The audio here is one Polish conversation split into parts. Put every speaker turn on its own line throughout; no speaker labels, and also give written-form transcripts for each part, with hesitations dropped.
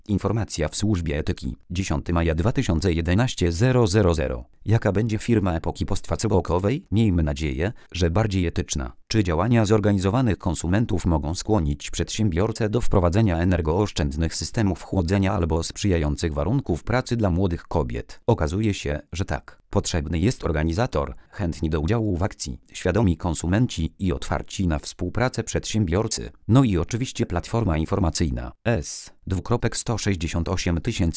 Informacja w służbie etyki. 10 maja 2011 000. Jaka będzie firma epoki postfacebokowej? Miejmy nadzieję, że bardziej etyczna. Czy działania zorganizowanych konsumentów mogą skłonić przedsiębiorcę do wprowadzenia energooszczędnych systemów chłodzenia albo sprzyjających warunków pracy dla młodych kobiet? Okazuje się, że tak. Potrzebny jest organizator, chętni do udziału w akcji, świadomi konsumenci i otwarci na współpracę przedsiębiorcy. No i oczywiście platforma informacyjna. S. 168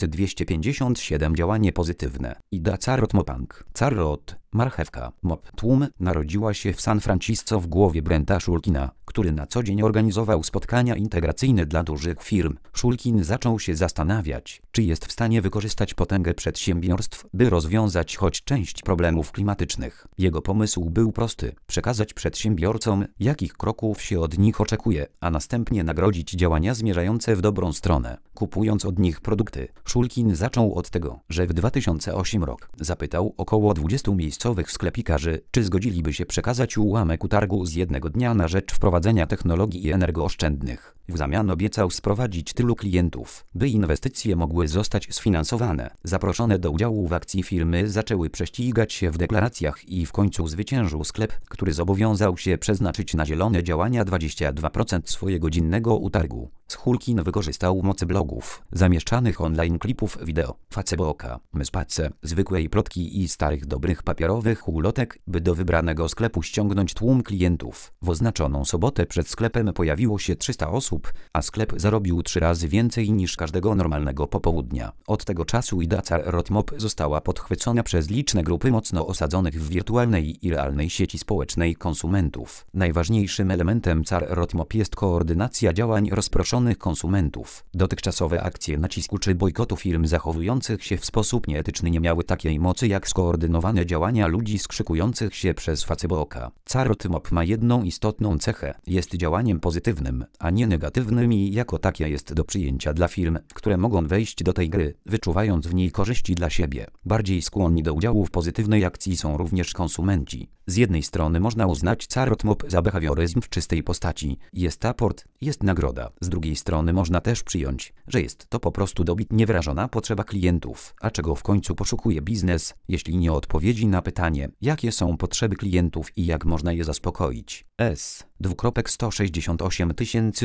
257 działanie pozytywne. Ida Carrot Mopank. Carrot, marchewka, mop. Tłum narodziła się w San Francisco w głowie Brenta Shulkina, który na co dzień organizował spotkania integracyjne dla dużych firm. Shulkin zaczął się zastanawiać, czy jest w stanie wykorzystać potęgę przedsiębiorstw, by rozwiązać choć część problemów klimatycznych. Jego pomysł był prosty: przekazać przedsiębiorcom, jakich kroków się od nich oczekuje, a następnie nagrodzić działania zmierzające w dobrą stronę, kupując od nich produkty. Shulkin zaczął od tego, że w 2008 roku zapytał około 20 miejscowych sklepikarzy, czy zgodziliby się przekazać ułamek utargu z jednego dnia na rzecz wprowadzenia technologii energooszczędnych. W zamian obiecał sprowadzić tylu klientów, by inwestycje mogły zostać sfinansowane. Zaproszone do udziału w akcji firmy zaczęły prześcigać się w deklaracjach i w końcu zwyciężył sklep, który zobowiązał się przeznaczyć na zielone działania 22% swojego dziennego utargu. Shulkin wykorzystał mocy blogów, zamieszczanych online klipów wideo, Facebooka, Myspace, zwykłej plotki i starych dobrych papierowych ulotek, by do wybranego sklepu ściągnąć tłum klientów. W oznaczoną sobotę przed sklepem pojawiło się 300 osób, a sklep zarobił 3 razy więcej niż każdego normalnego popołudnia. Od tego czasu Ida Carrot Mop została podchwycona przez liczne grupy mocno osadzonych w wirtualnej i realnej sieci społecznej konsumentów. Najważniejszym elementem Carrot Mop jest koordynacja działań rozproszonych konsumentów. Dotychczasowe akcje nacisku czy bojkotu firm zachowujących się w sposób nieetyczny nie miały takiej mocy jak skoordynowane działania ludzi skrzykujących się przez Facebooka. Carrot Mop ma jedną istotną cechę: jest działaniem pozytywnym, a nie negatywnym i jako takie jest do przyjęcia dla firm, które mogą wejść do tej gry, wyczuwając w niej korzyści dla siebie. Bardziej skłonni do udziału w pozytywnej akcji są również konsumenci. Z jednej strony można uznać Carrot Mop za behawioryzm w czystej postaci. Jest aport, jest nagroda. Z drugiej strony można też przyjąć, że jest to po prostu dobitnie wyrażona potrzeba klientów. A czego w końcu poszukuje biznes, jeśli nie odpowiedzi na pytanie, jakie są potrzeby klientów i jak można je zaspokoić? S. 168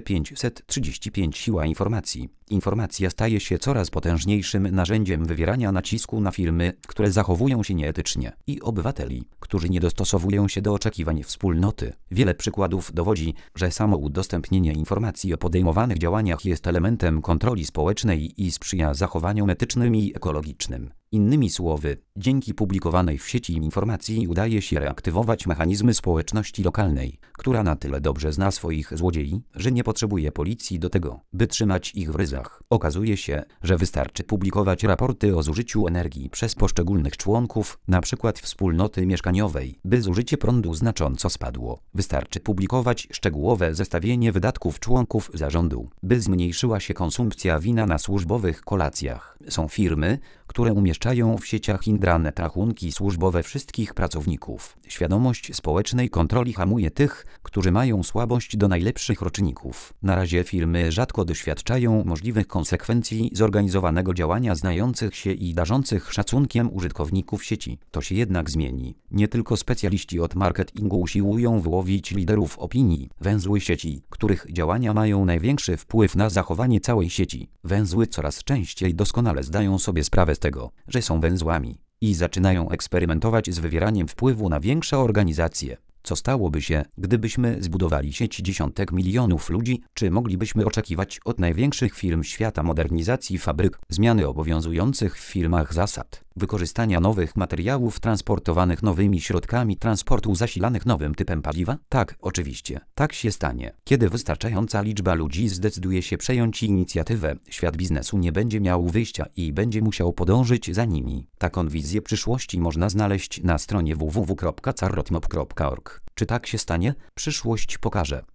535 Siła informacji. Informacja staje się coraz potężniejszym narzędziem wywierania nacisku na firmy, które zachowują się nieetycznie, i obywateli, którzy nie dostosowują się do oczekiwań wspólnoty. Wiele przykładów dowodzi, że samo udostępnienie informacji o podejmowanych działaniach jest elementem kontroli społecznej i sprzyja zachowaniom etycznym i ekologicznym. Innymi słowy, dzięki publikowanej w sieci informacji udaje się reaktywować mechanizmy społeczności lokalnej, która na tyle dobrze zna swoich złodziei, że nie potrzebuje policji do tego, by trzymać ich w ryzach. Okazuje się, że wystarczy publikować raporty o zużyciu energii przez poszczególnych członków, np. wspólnoty mieszkaniowej, by zużycie prądu znacząco spadło. Wystarczy publikować szczegółowe zestawienie wydatków członków zarządu, by zmniejszyła się konsumpcja wina na służbowych kolacjach. Są firmy, które umieszczają w sieciach intranet rachunki służbowe wszystkich pracowników. Świadomość społecznej kontroli hamuje tych, którzy mają słabość do najlepszych roczników. Na razie firmy rzadko doświadczają możliwych konsekwencji zorganizowanego działania znających się i darzących szacunkiem użytkowników sieci. To się jednak zmieni. Nie tylko specjaliści od marketingu usiłują wyłowić liderów opinii. Węzły sieci, których działania mają największy wpływ na zachowanie całej sieci. Węzły coraz częściej doskonale zdają sobie sprawę z tego, że są węzłami i zaczynają eksperymentować z wywieraniem wpływu na większe organizacje. Co stałoby się, gdybyśmy zbudowali sieć dziesiątek milionów ludzi? Czy moglibyśmy oczekiwać od największych firm świata modernizacji fabryk, zmiany obowiązujących w firmach zasad, wykorzystania nowych materiałów transportowanych nowymi środkami transportu zasilanych nowym typem paliwa? Tak, oczywiście. Tak się stanie. Kiedy wystarczająca liczba ludzi zdecyduje się przejąć inicjatywę, świat biznesu nie będzie miał wyjścia i będzie musiał podążyć za nimi. Taką wizję przyszłości można znaleźć na stronie www.carrotmop.org. Czy tak się stanie? Przyszłość pokaże.